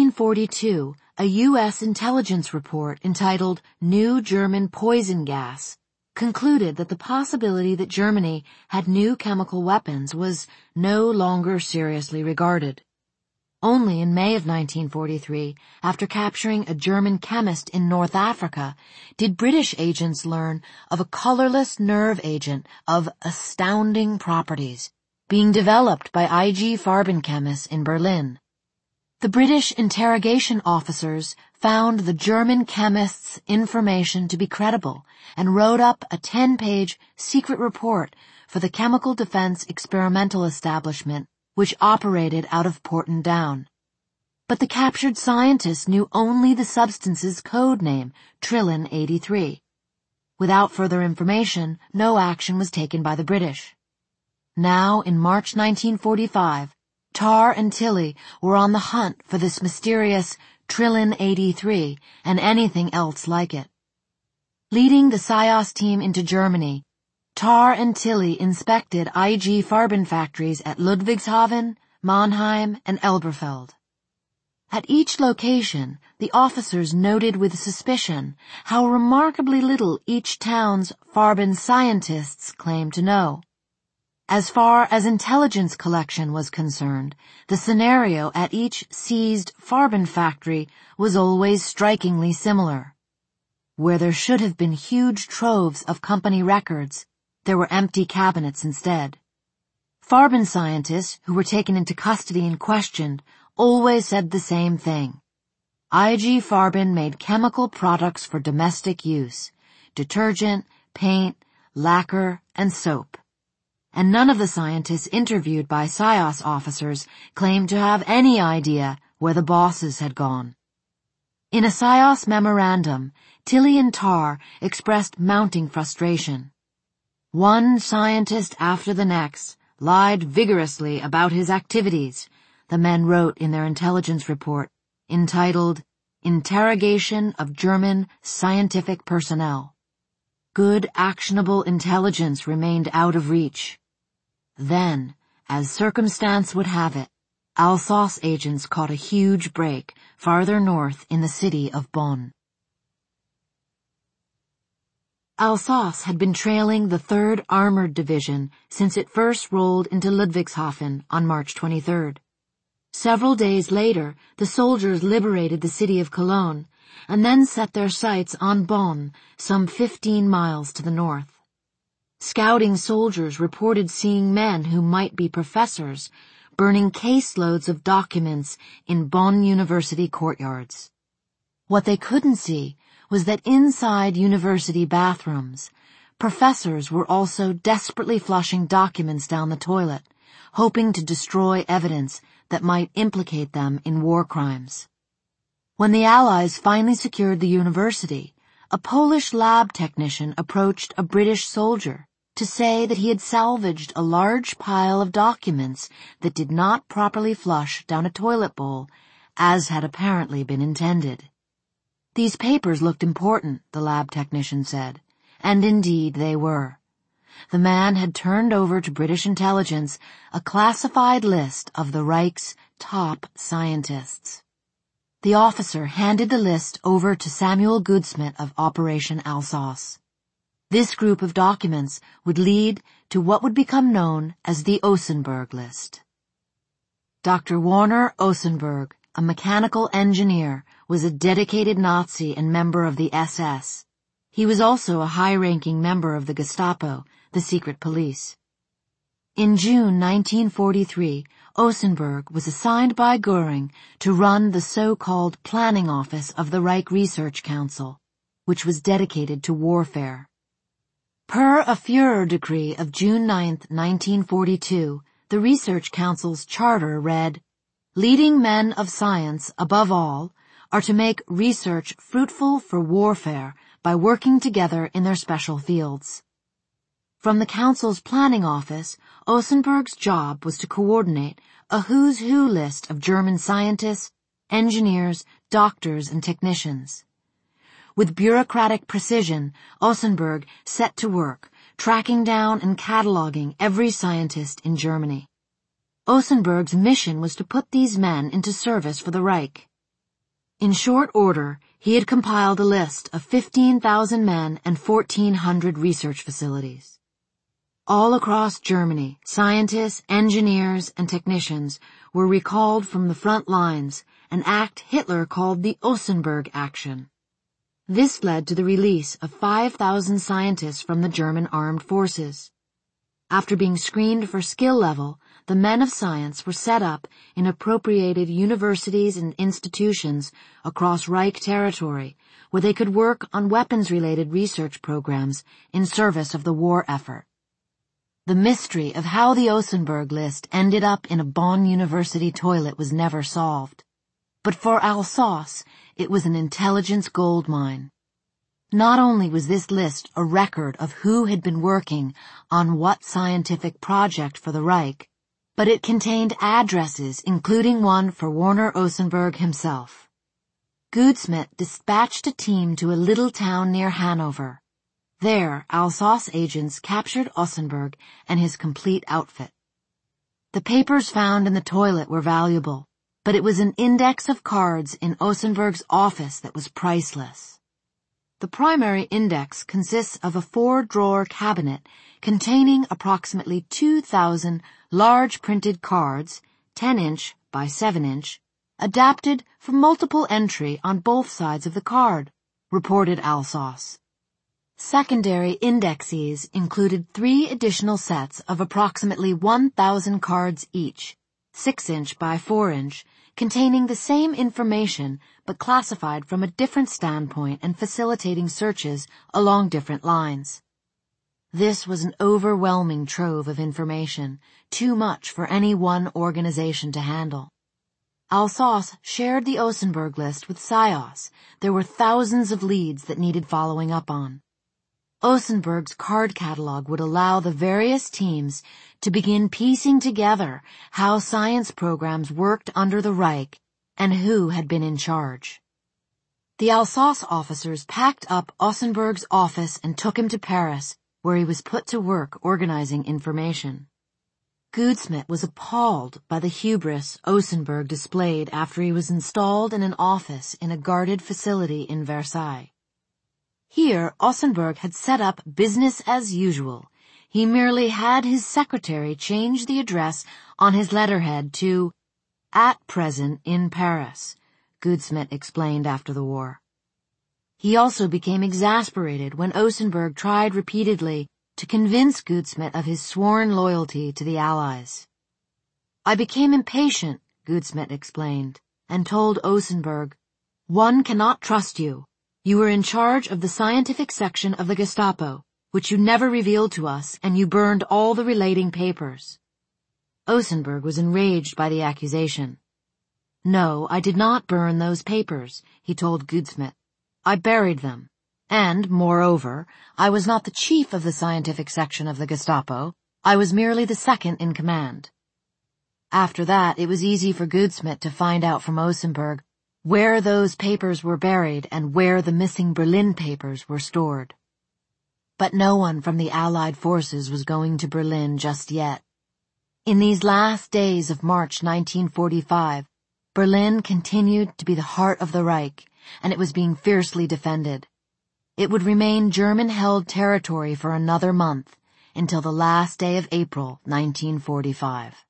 1942, a U.S. intelligence report entitled New German Poison Gas concluded that the possibility that Germany had new chemical weapons was no longer seriously regarded. Only in May of 1943, after capturing a German chemist in North Africa, did British agents learn of a colorless nerve agent of astounding properties being developed by I.G. Farben chemists in Berlin. The British interrogation officers found the German chemist's information to be credible and wrote up a 10-page secret report for the Chemical Defense Experimental Establishment, which operated out of Porton Down. But the captured scientists knew only the substance's code name, Trillin 83. Without further information, no action was taken by the British. Now, in March 1945, Tarr and Tilly were on the hunt for this mysterious Trillin 83 and anything else like it. Leading the SIOS team into Germany, Tarr and Tilly inspected I.G. Farben factories at Ludwigshafen, Mannheim, and Elberfeld. At each location, the officers noted with suspicion how remarkably little each town's Farben scientists claimed to know. As far as intelligence collection was concerned, the scenario at each seized Farben factory was always strikingly similar. Where there should have been huge troves of company records, there were empty cabinets instead. Farben scientists who were taken into custody and questioned always said the same thing. I.G. Farben made chemical products for domestic use: detergent, paint, lacquer, and soap. And none of the scientists interviewed by SIOS officers claimed to have any idea where the bosses had gone. In a SIOS memorandum, Tilly and Tarr expressed mounting frustration. One scientist after the next lied vigorously about his activities, the men wrote in their intelligence report, entitled Interrogation of German Scientific Personnel. Good, actionable intelligence remained out of reach. Then, as circumstance would have it, Alsace agents caught a huge break farther north in the city of Bonn. Alsace had been trailing the 3rd Armored Division since it first rolled into Ludwigshafen on March 23rd. Several days later, the soldiers liberated the city of Cologne and then set their sights on Bonn, some 15 miles to the north. Scouting soldiers reported seeing men who might be professors burning caseloads of documents in Bonn University courtyards. What they couldn't see was that inside university bathrooms, professors were also desperately flushing documents down the toilet, hoping to destroy evidence that might implicate them in war crimes. When the Allies finally secured the university, a Polish lab technician approached a British soldier to say that he had salvaged a large pile of documents that did not properly flush down a toilet bowl, as had apparently been intended. These papers looked important, the lab technician said, and indeed they were. The man had turned over to British intelligence a classified list of the Reich's top scientists. The officer handed the list over to Samuel Goudsmit of Operation Alsace. This group of documents would lead to what would become known as the Osenberg list. Dr. Warner Osenberg, a mechanical engineer, was a dedicated Nazi and member of the SS. He was also a high-ranking member of the Gestapo, the secret police. In June 1943, Osenberg was assigned by Göring to run the so-called planning office of the Reich Research Council, which was dedicated to warfare. Per a Führer decree of June 9, 1942, the Research Council's charter read, "Leading men of science, above all, are to make research fruitful for warfare by working together in their special fields." From the Council's planning office, Osenberg's job was to coordinate a who's who list of German scientists, engineers, doctors, and technicians. With bureaucratic precision, Ossenberg set to work, tracking down and cataloging every scientist in Germany. Ossenberg's mission was to put these men into service for the Reich. In short order, he had compiled a list of 15,000 men and 1,400 research facilities. All across Germany, scientists, engineers, and technicians were recalled from the front lines, an act Hitler called the Ossenberg Action. This led to the release of 5,000 scientists from the German armed forces. After being screened for skill level, the men of science were set up in appropriated universities and institutions across Reich territory, where they could work on weapons-related research programs in service of the war effort. The mystery of how the Ossenberg list ended up in a Bonn University toilet was never solved. But for Alsace, it was an intelligence goldmine. Not only was this list a record of who had been working on what scientific project for the Reich, but it contained addresses, including one for Werner Ossenberg himself. Goudsmit dispatched a team to a little town near Hanover. There, Alsace agents captured Ossenberg and his complete outfit. The papers found in the toilet were valuable, but it was an index of cards in Ossenberg's office that was priceless. The primary index consists of a 4-drawer cabinet containing approximately 2,000 large printed cards, 10-inch by 7-inch, adapted for multiple entry on both sides of the card, reported Alsace. Secondary indexes included 3 additional sets of approximately 1,000 cards each, 6-inch by 4-inch, containing the same information but classified from a different standpoint and facilitating searches along different lines. This was an overwhelming trove of information, too much for any one organization to handle. Alsace shared the Ossenberg list with SIOS. There were thousands of leads that needed following up on. Ossenberg's card catalog would allow the various teams to begin piecing together how science programs worked under the Reich and who had been in charge. The Alsace officers packed up Ossenberg's office and took him to Paris, where he was put to work organizing information. Goudsmit was appalled by the hubris Ossenberg displayed after he was installed in an office in a guarded facility in Versailles. Here, Ossenberg had set up business as usual. He merely had his secretary change the address on his letterhead to "At present in Paris," Goudsmit explained after the war. He also became exasperated when Ossenberg tried repeatedly to convince Goudsmit of his sworn loyalty to the Allies. "I became impatient," Goudsmit explained, and told Ossenberg, "One cannot trust you. You were in charge of the scientific section of the Gestapo, which you never revealed to us, and you burned all the relating papers." Ossenberg was enraged by the accusation. "No, I did not burn those papers," he told Goudsmit. "I buried them. And, moreover, I was not the chief of the scientific section of the Gestapo. I was merely the second in command." After that, it was easy for Goudsmit to find out from Ossenberg where those papers were buried and where the missing Berlin papers were stored. But no one from the Allied forces was going to Berlin just yet. In these last days of March 1945, Berlin continued to be the heart of the Reich, and it was being fiercely defended. It would remain German-held territory for another month, until the last day of April 1945.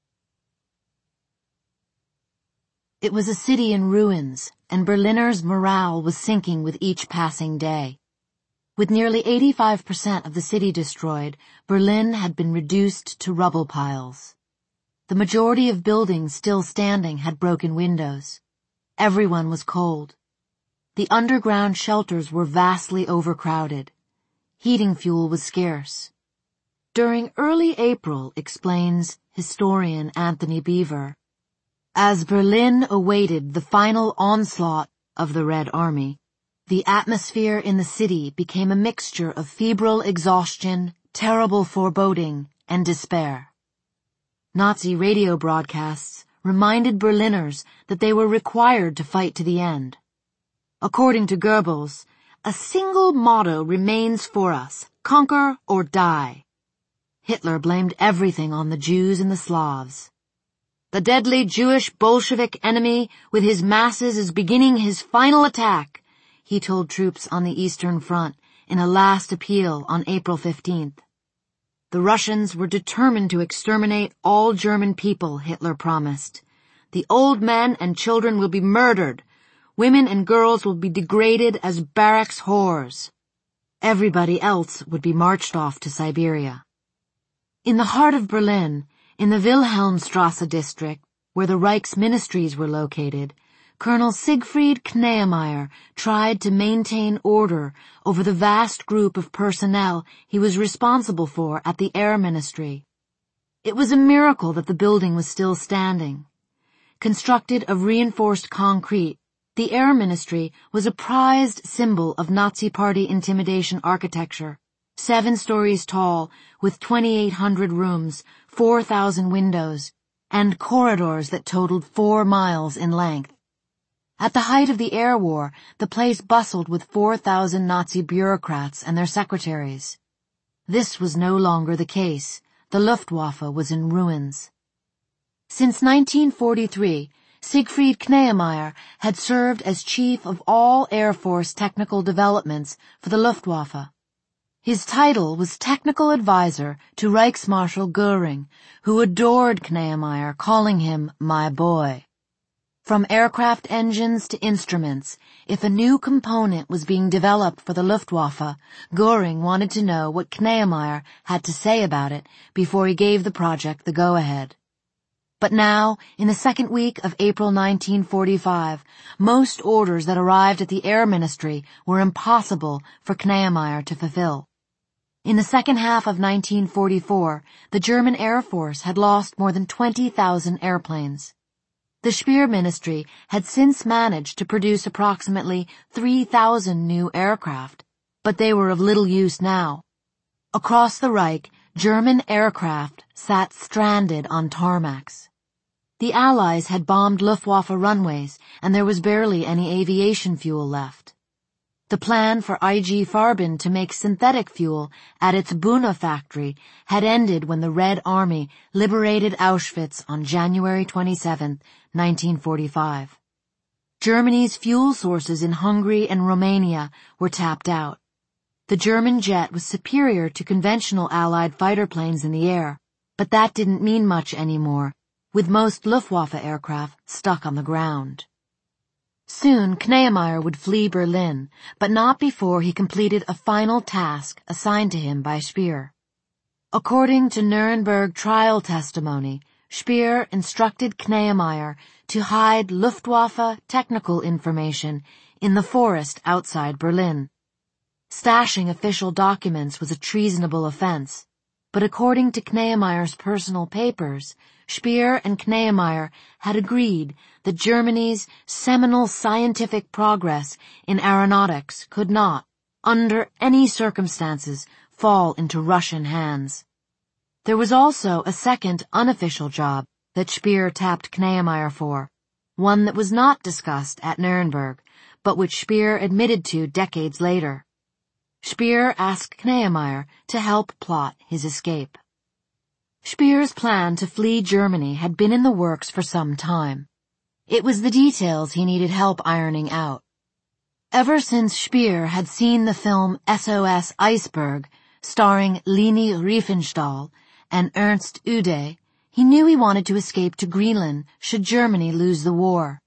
It was a city in ruins, and Berliners' morale was sinking with each passing day. With nearly 85% of the city destroyed, Berlin had been reduced to rubble piles. The majority of buildings still standing had broken windows. Everyone was cold. The underground shelters were vastly overcrowded. Heating fuel was scarce. During early April, explains historian Anthony Beaver, as Berlin awaited the final onslaught of the Red Army, the atmosphere in the city became a mixture of febrile exhaustion, terrible foreboding, and despair. Nazi radio broadcasts reminded Berliners that they were required to fight to the end. According to Goebbels, A single motto remains for us: conquer or die. Hitler blamed everything on the Jews and the Slavs. The deadly Jewish Bolshevik enemy with his masses is beginning his final attack, he told troops on the Eastern Front in a last appeal on April 15th. The Russians were determined to exterminate all German people, Hitler promised. The old men and children will be murdered. Women and girls will be degraded as barracks whores. Everybody else would be marched off to Siberia. In the heart of Berlin, in the Wilhelmstrasse district, where the Reich's ministries were located, Colonel Siegfried Kneemeyer tried to maintain order over the vast group of personnel he was responsible for at the Air Ministry. It was a miracle that the building was still standing. Constructed of reinforced concrete, the Air Ministry was a prized symbol of Nazi Party intimidation architecture, 7 stories tall, with 2,800 rooms, 4,000 windows, and corridors that totaled 4 miles in length. At the height of the air war, the place bustled with 4,000 Nazi bureaucrats and their secretaries. This was no longer the case. The Luftwaffe was in ruins. Since 1943, Siegfried Kneemeyer had served as chief of all Air Force technical developments for the Luftwaffe. His title was technical advisor to Reichsmarshal Göring, who adored Kneemeyer, calling him "my boy." From aircraft engines to instruments, if a new component was being developed for the Luftwaffe, Göring wanted to know what Kneemeyer had to say about it before he gave the project the go-ahead. But now, in the second week of April 1945, most orders that arrived at the Air Ministry were impossible for Kneemeyer to fulfill. In the second half of 1944, the German Air Force had lost more than 20,000 airplanes. The Speer Ministry had since managed to produce approximately 3,000 new aircraft, but they were of little use now. Across the Reich, German aircraft sat stranded on tarmacs. The Allies had bombed Luftwaffe runways, and there was barely any aviation fuel left. The plan for IG Farben to make synthetic fuel at its Buna factory had ended when the Red Army liberated Auschwitz on January 27, 1945. Germany's fuel sources in Hungary and Romania were tapped out. The German jet was superior to conventional Allied fighter planes in the air, but that didn't mean much anymore, with most Luftwaffe aircraft stuck on the ground. Soon Kneemeyer would flee Berlin, but not before he completed a final task assigned to him by Speer. According to Nuremberg trial testimony, Speer instructed Kneemeyer to hide Luftwaffe technical information in the forest outside Berlin. Stashing official documents was a treasonable offense, but according to Kneemeyer's personal papers, Speer and Kneemeyer had agreed that Germany's seminal scientific progress in aeronautics could not, under any circumstances, fall into Russian hands. There was also a second unofficial job that Speer tapped Kneemeyer for, one that was not discussed at Nuremberg, but which Speer admitted to decades later. Speer asked Kneemeyer to help plot his escape. Speer's plan to flee Germany had been in the works for some time. It was the details he needed help ironing out. Ever since Speer had seen the film SOS Iceberg, starring Leni Riefenstahl and Ernst Ude, he knew he wanted to escape to Greenland should Germany lose the war.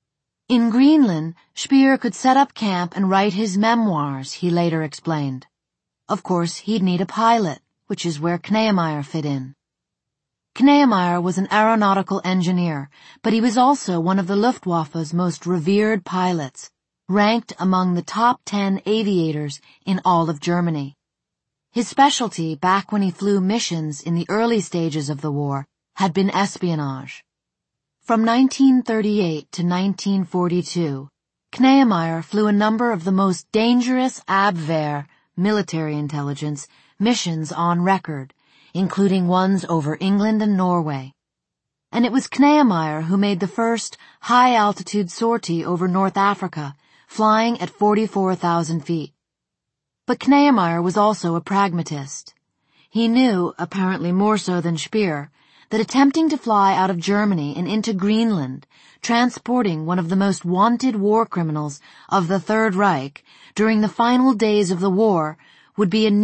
In Greenland, Speer could set up camp and write his memoirs, he later explained. Of course, he'd need a pilot, which is where Kneemeyer fit in. Kneemeyer was an aeronautical engineer, but he was also one of the Luftwaffe's most revered pilots, ranked among the top 10 aviators in all of Germany. His specialty back when he flew missions in the early stages of the war had been espionage. From 1938 to 1942, Kneemeyer flew a number of the most dangerous Abwehr, military intelligence, missions on record, including ones over England and Norway. And it was Kneemeyer who made the first high-altitude sortie over North Africa, flying at 44,000 feet. But Kneyemeyer was also a pragmatist. He knew, apparently more so than Speer, that attempting to fly out of Germany and into Greenland, transporting one of the most wanted war criminals of the Third Reich during the final days of the war, would be a